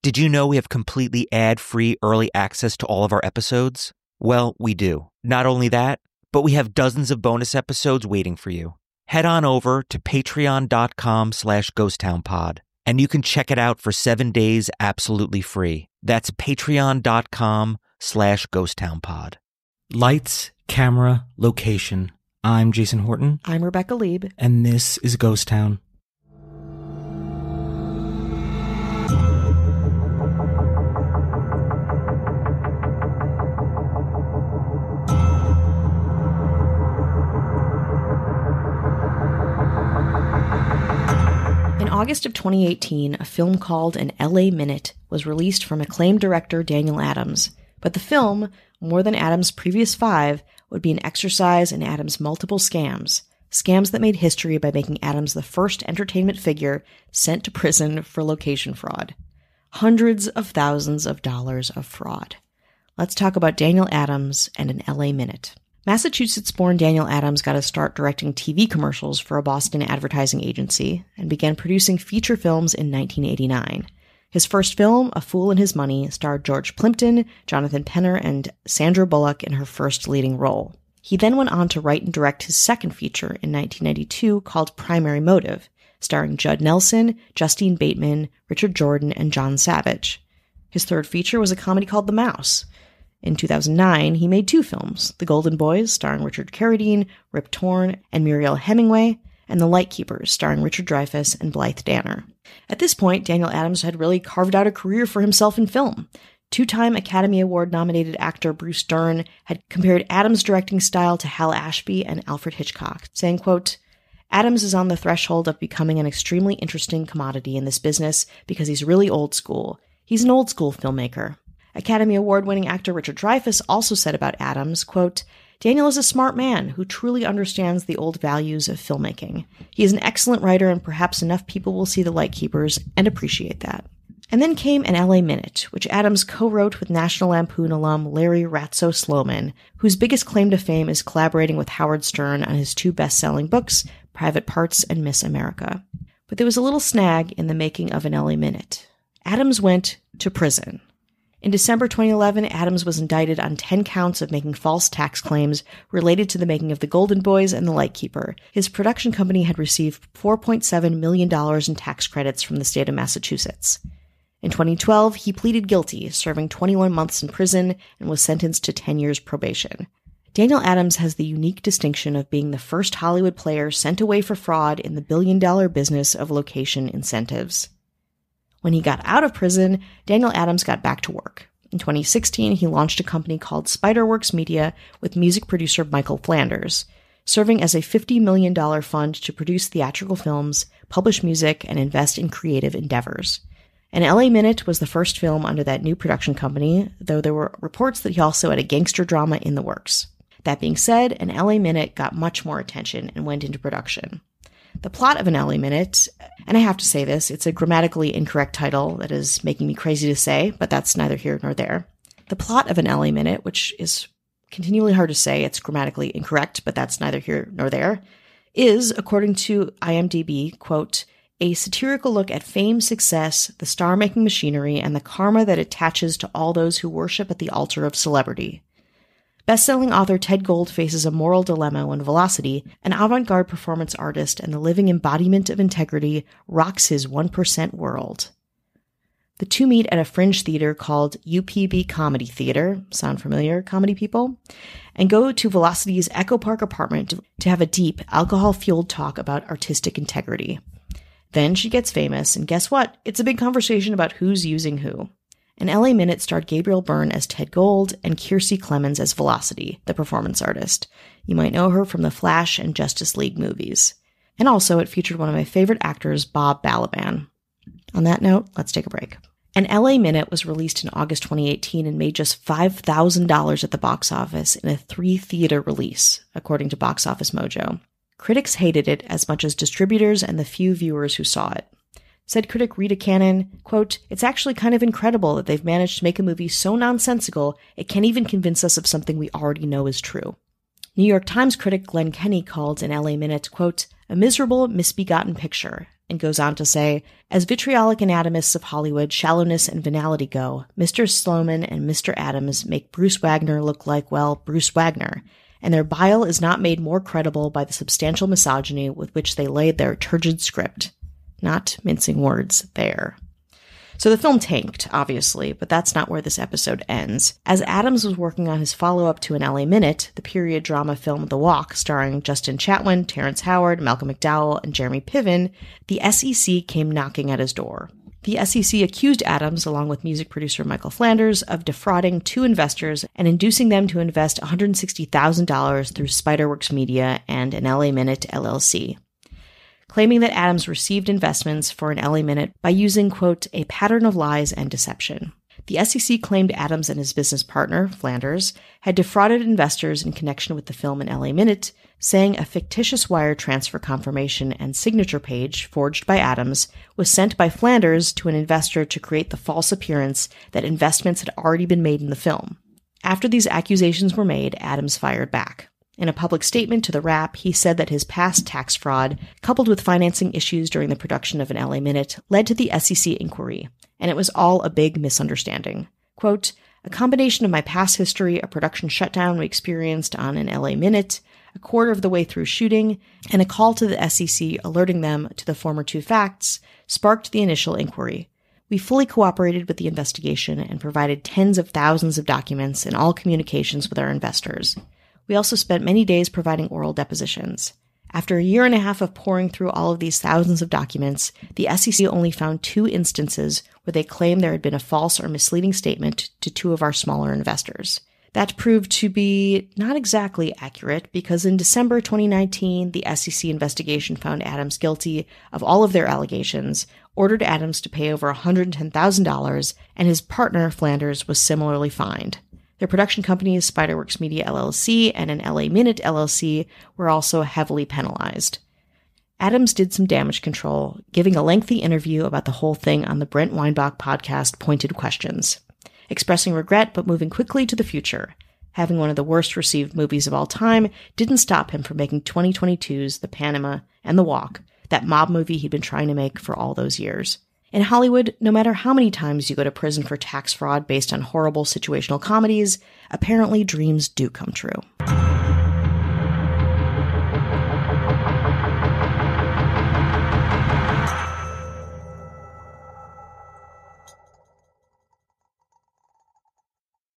Did you know we have completely ad-free early access to all of our episodes? Well, we do. Not only that, but we have dozens of bonus episodes waiting for you. Head on over to patreon.com/ghosttownpod, and you can check it out for 7 days absolutely free. That's patreon.com/ghosttownpod. Lights, camera, location. I'm Jason Horton. I'm Rebecca Lieb. And this is Ghost Town. In August of 2018, a film called An LA Minute was released from acclaimed director Daniel Adams. But the film, more than Adams' previous 5, would be an exercise in Adams' multiple scams. Scams that made history by making Adams the first entertainment figure sent to prison for location fraud. Hundreds of thousands of dollars of fraud. Let's talk about Daniel Adams and An LA Minute. Massachusetts-born Daniel Adams got a start directing TV commercials for a Boston advertising agency and began producing feature films in 1989. His first film, A Fool and His Money, starred George Plimpton, Jonathan Penner, and Sandra Bullock in her first leading role. He then went on to write and direct his second feature in 1992 called Primary Motive, starring Judd Nelson, Justine Bateman, Richard Jordan, and John Savage. His third feature was a comedy called The Mouse. In 2009, he made 2 films, The Golden Boys, starring Richard Carradine, Rip Torn, and Muriel Hemingway, and The Lightkeepers, starring Richard Dreyfuss and Blythe Danner. At this point, Daniel Adams had really carved out a career for himself in film. 2-time Academy Award-nominated actor Bruce Dern had compared Adams' directing style to Hal Ashby and Alfred Hitchcock, saying, quote, "Adams is on the threshold of becoming an extremely interesting commodity in this business because he's really old school. He's an old school filmmaker." Academy Award-winning actor Richard Dreyfuss also said about Adams, quote, "Daniel is a smart man who truly understands the old values of filmmaking. He is an excellent writer, and perhaps enough people will see The Lightkeepers and appreciate that." And then came An LA Minute, which Adams co-wrote with National Lampoon alum Larry Ratso Sloman, whose biggest claim to fame is collaborating with Howard Stern on his 2 best-selling books, Private Parts and Miss America. But there was a little snag in the making of An LA Minute. Adams went to prison. In December 2011, Adams was indicted on 10 counts of making false tax claims related to the making of The Golden Boys and The Lightkeeper. His production company had received $4.7 million in tax credits from the state of Massachusetts. In 2012, he pleaded guilty, serving 21 months in prison, and was sentenced to 10 years probation. Daniel Adams has the unique distinction of being the first Hollywood player sent away for fraud in the billion-dollar business of location incentives. When he got out of prison, Daniel Adams got back to work. In 2016, he launched a company called Spiderworks Media with music producer Michael Flanders, serving as a $50 million fund to produce theatrical films, publish music, and invest in creative endeavors. An LA Minute was the first film under that new production company, though there were reports that he also had a gangster drama in the works. That being said, An LA Minute got much more attention and went into production. The plot of An LA Minute, and I have to say this, it's a grammatically incorrect title that is making me crazy to say, but that's neither here nor there. The plot of An LA Minute, which is continually hard to say, it's grammatically incorrect, but that's neither here nor there, is, according to IMDb, quote, "a satirical look at fame, success, the star-making machinery, and the karma that attaches to all those who worship at the altar of celebrity." Best-selling author Ted Gold faces a moral dilemma when Velocity, an avant-garde performance artist and the living embodiment of integrity, rocks his 1% world. The two meet at a fringe theater called UPB Comedy Theater, sound familiar, comedy people, and go to Velocity's Echo Park apartment to have a deep, alcohol-fueled talk about artistic integrity. Then she gets famous, and guess what? It's a big conversation about who's using who. An LA Minute starred Gabriel Byrne as Ted Gold and Kiersey Clemons as Velocity, the performance artist. You might know her from the Flash and Justice League movies. And also, it featured one of my favorite actors, Bob Balaban. On that note, let's take a break. An LA Minute was released in August 2018 and made just $5,000 at the box office in a 3-theater release, according to Box Office Mojo. Critics hated it as much as distributors and the few viewers who saw it. Said critic Rita Cannon, quote, "It's actually kind of incredible that they've managed to make a movie so nonsensical it can't even convince us of something we already know is true." New York Times critic Glenn Kenny called An LA Minute, quote, "a miserable, misbegotten picture, and goes on to say, as vitriolic anatomists of Hollywood shallowness and venality go, Mr. Sloman and Mr. Adams make Bruce Wagner look like, well, Bruce Wagner, and their bile is not made more credible by the substantial misogyny with which they laid their turgid script. Not mincing words there. So the film tanked, obviously, but that's not where this episode ends. As Adams was working on his follow-up to An L.A. Minute, the period drama film The Walk, starring Justin Chatwin, Terrence Howard, Malcolm McDowell, and Jeremy Piven, the SEC came knocking at his door. The SEC accused Adams, along with music producer Michael Flanders, of defrauding two investors and inducing them to invest $160,000 through Spiderworks Media and An L.A. Minute LLC. Claiming that Adams received investments for An L.A. Minute by using, quote, a pattern of lies and deception. The SEC claimed Adams and his business partner, Flanders, had defrauded investors in connection with the film An L.A. Minute, saying a fictitious wire transfer confirmation and signature page, forged by Adams, was sent by Flanders to an investor to create the false appearance that investments had already been made in the film. After these accusations were made, Adams fired back. In a public statement to The Wrap, he said that his past tax fraud, coupled with financing issues during the production of An L.A. Minute, led to the SEC inquiry, and it was all a big misunderstanding. Quote, a combination of my past history, a production shutdown we experienced on An L.A. Minute, a quarter of the way through shooting, and a call to the SEC alerting them to the former two facts, sparked the initial inquiry. We fully cooperated with the investigation and provided tens of thousands of documents in all communications with our investors. We also spent many days providing oral depositions. After a year and a half of poring through all of these thousands of documents, the SEC only found 2 instances where they claimed there had been a false or misleading statement to 2 of our smaller investors. That proved to be not exactly accurate because in December 2019, the SEC investigation found Adams guilty of all of their allegations, ordered Adams to pay over $110,000, and his partner, Flanders, was similarly fined. Their production companies, Spiderworks Media LLC and An L.A. Minute LLC, were also heavily penalized. Adams did some damage control, giving a lengthy interview about the whole thing on the Brent Weinbach podcast Pointed Questions, expressing regret but moving quickly to the future. Having one of the worst received movies of all time didn't stop him from making 2022's The Panama and The Walk, that mob movie he'd been trying to make for all those years. In Hollywood, no matter how many times you go to prison for tax fraud based on horrible situational comedies, apparently dreams do come true.